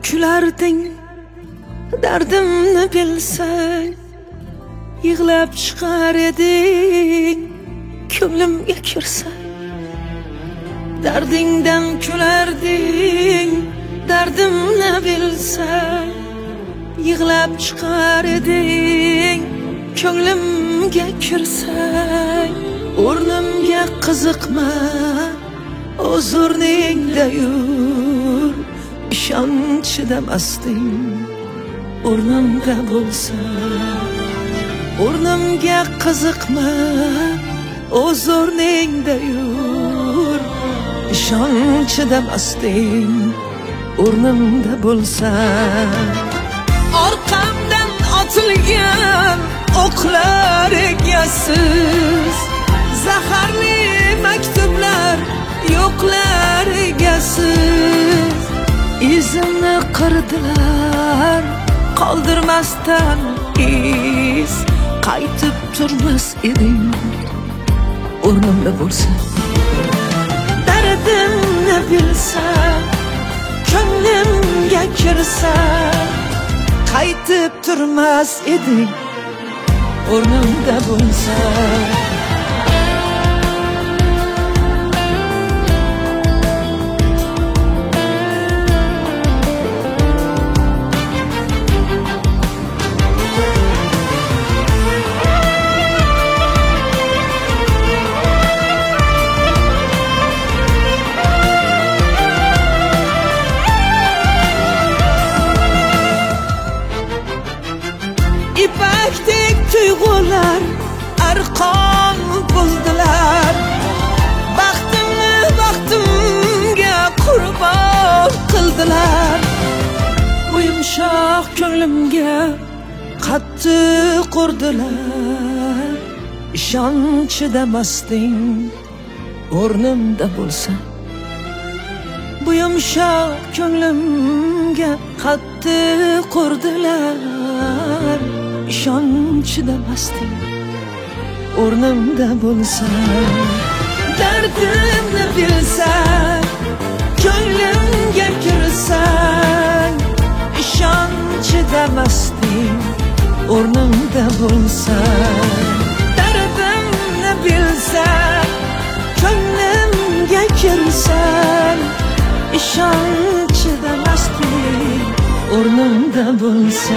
kularding, dardimni bilsang, yig'lab chiqar eding, ko'nglimga kirsang. Dardingdan kularding, dardimni bilsang, yig'lab chiqar eding, ko'nglimga kirsang. O'rnimga qiziqma, o'z o'rningda yur, ishonch chidamasding, o'rnimda bo'lsa. O'rnimga qiziqma, o'z o'rningda yur, ishonch chidamasding, o'rnimda bo'lsa. Orqamdan otilgan o'qlar egasiz, zaharli maktublar yo'qlar egasiz. Izimni qirdilar, qoldirmasdan iz, qaytib turmas eding, o'rnimda bo'lsa. Dardimni bilsam, ko'nglimga kirsa, qaytib turmas eding, o'rnimda bo'lsa. İpekdek tuyg'ular arqon buldilar, baxtimni baxtimga qurbon qildilar. Bu yumshoq ko'nglimga qattiq urdilar, ishonch chidamasding, o'rnimda bo'lsa. Bu yumshoq ko'nglimga qattiq urdilar, ishonch chidamasding, o'rnimda bo'lsa. Dardimni bilsang, ko'nglimga kirsang, ishonch chidamasding, o'rnimda bo'lsa. Dardimni bilsang, ko'nglimga kirsang, ishonch chidamasding, o'rnimda bo'lsa.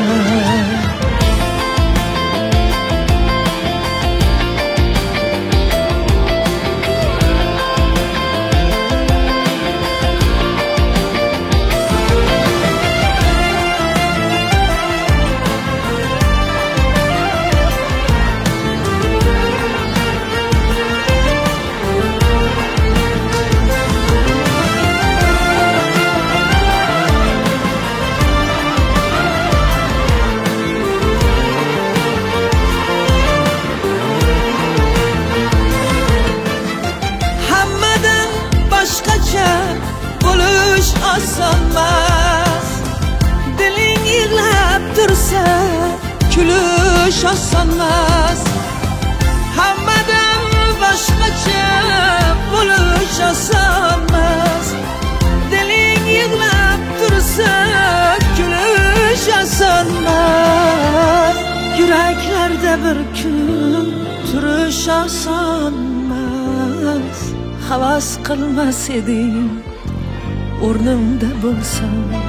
Bo'lish osonmas, diling yig'lab tursa, kulish osonmas. Hammadan boshqacha bo'lish osonmas, diling yig'lab tursa, kulish osonmas. Yuraklarda bir kun turish osonmas, havas qilmas eding, o'rnimda bo'lsa.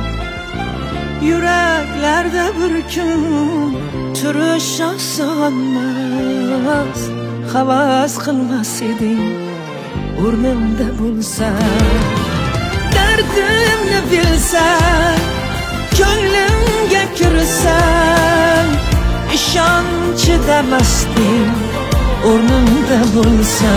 Yuraklarda bir kun turish osonmas, havas qilmas eding, o'rnimda bo'lsa. Dardimni bilsang, ko'nglimga kirsang, ishonch chidamasding, o'rnimda bo'lsa.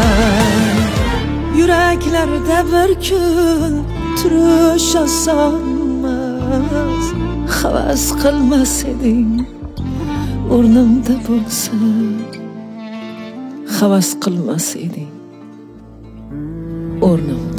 Yuraklarda bir kun turish osonmas, havas qilmas eding, o'rnimda bo'lsa. Havas qilmas eding, o'rnimda